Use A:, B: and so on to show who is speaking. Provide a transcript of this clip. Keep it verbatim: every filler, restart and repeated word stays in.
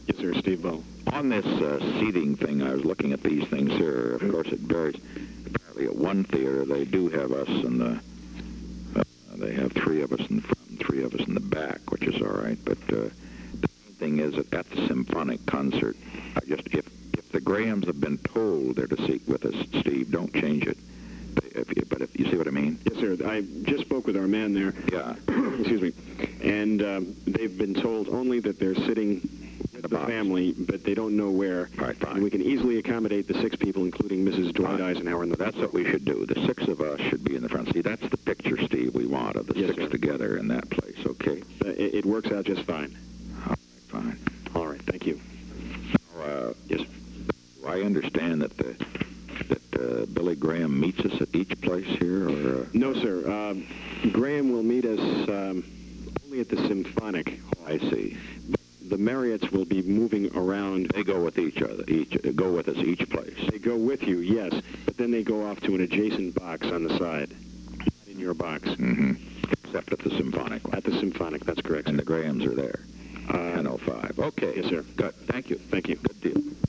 A: Yes, sir, Steve Bow.
B: On this uh, seating thing, I was looking at these things here. Of course, it varies. Apparently, at one theater, they do have us in the. Uh, they have three of us in the front, and three of us in the back, which is all right. But uh, the main thing is that at the symphonic concert, I just if if the Grahams have been told they're to seat with us, Steve, don't change it. If you, but if you see what I mean?
A: Yes, sir. I just spoke with our man there.
B: Yeah.
A: Excuse me. And um, they've been told only that they're sitting with the, the family, but they don't know where.
B: All right, fine.
A: And we can easily accommodate the six people, including Missus Dwight
B: Fine.
A: Eisenhower. In the
B: That's what we should do. The six of us should be in the front. See, that's the picture, Steve, we want of the
A: Yes,
B: six
A: sir.
B: together in that place, okay?
A: Uh, it, it works out just fine.
B: All right, fine.
A: All right. Thank you.
B: Uh,
A: Yes.
B: I understand that the that uh, Billy Graham meets us at each place here, or uh,
A: No, sir. Um, Graham will meet us um, only at the Symphonic Hall.
B: I see.
A: The Marriotts will be moving around.
B: They go with each other. Each uh, go with us each place.
A: They go with you, yes, but then they go off to an adjacent box on the side, not in your box.
B: Mm-hmm. Except at the Symphonic one.
A: At the Symphonic, that's correct.
B: And the Grahams are there.
A: Uh,
B: ten oh five. Okay.
A: Yes, sir.
B: Good. Thank you.
A: Thank you.
B: Good deal.